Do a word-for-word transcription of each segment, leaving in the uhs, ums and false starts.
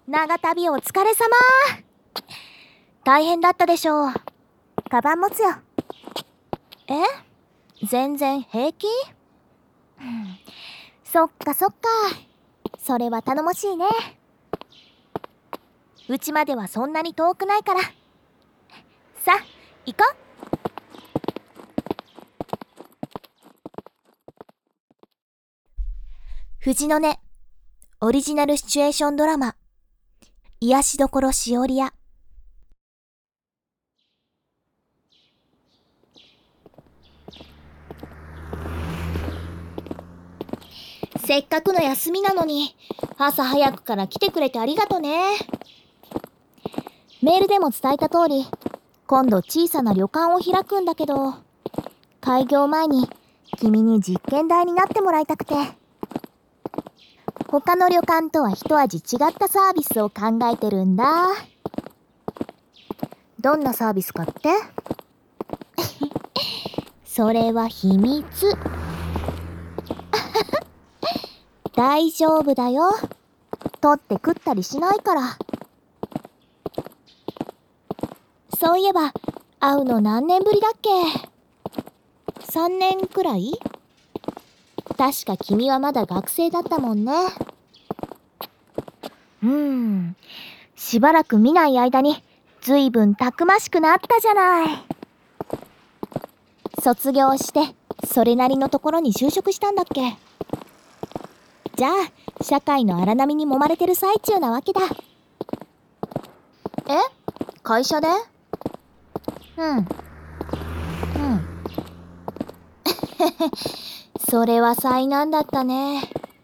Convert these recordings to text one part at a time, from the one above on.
長旅お疲れ様。大変だったでしょう。カバン持つよ。え？全然平気？うん、そっかそっか。それは頼もしいね。うちまではそんなに遠くないから。さあ、行こう。藤の音オリジナルシチュエーションドラマ、癒しどころしおりや。せっかくの休みなのに朝早くから来てくれてありがとね。メールでも伝えた通り、今度小さな旅館を開くんだけど、開業前に君に実験台になってもらいたくて。他の旅館とは一味違ったサービスを考えてるんだ。どんなサービスかってそれは秘密。大丈夫だよ。取って食ったりしないから。そういえば会うの何年ぶりだっけ？さんねんくらい？確か君はまだ学生だったもんね。うーん、しばらく見ない間にずいぶんたくましくなったじゃない。卒業してそれなりのところに就職したんだっけ？じゃあ社会の荒波に揉まれてる最中なわけだ。え？会社で？うんうんそれは災難だったね。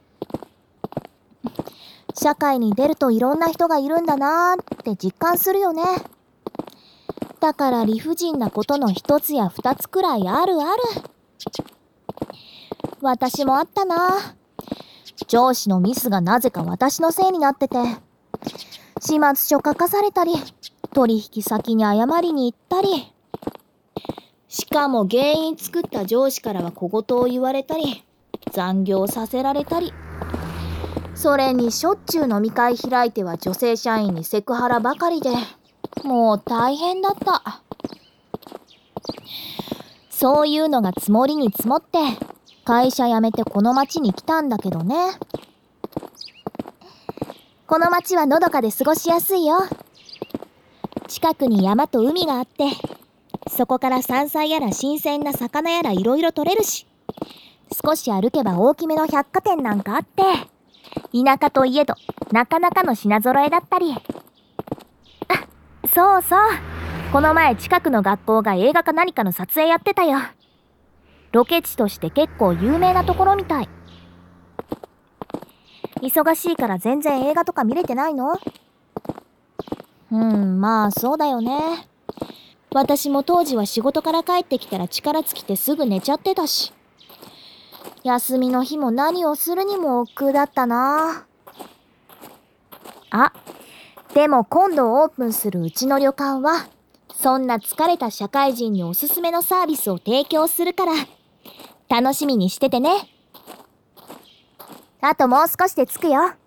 社会に出るといろんな人がいるんだなーって実感するよね。だから理不尽なことの一つや二つくらいあるある。私もあったな。上司のミスがなぜか私のせいになってて、始末書書かされたり、取引先に謝りに行ったり、しかも原因作った上司からは小言を言われたり、残業させられたり、それにしょっちゅう飲み会開いては女性社員にセクハラばかりで、もう大変だった。そういうのが積もりに積もって会社辞めてこの町に来たんだけどね。この町はのどかで過ごしやすいよ。近くに山と海があって、そこから山菜やら新鮮な魚やらいろいろ取れるし、少し歩けば大きめの百貨店なんかあって、田舎といえどなかなかの品揃えだったり。あ、そうそう、この前近くの学校が映画か何かの撮影やってたよ。ロケ地として結構有名なところみたい。忙しいから全然映画とか見れてないの？うん、まあそうだよね。私も当時は仕事から帰ってきたら力尽きてすぐ寝ちゃってたし、休みの日も何をするにも億劫だったな。あ、でも今度オープンするうちの旅館は、そんな疲れた社会人におすすめのサービスを提供するから、楽しみにしててね。あともう少しで着くよ。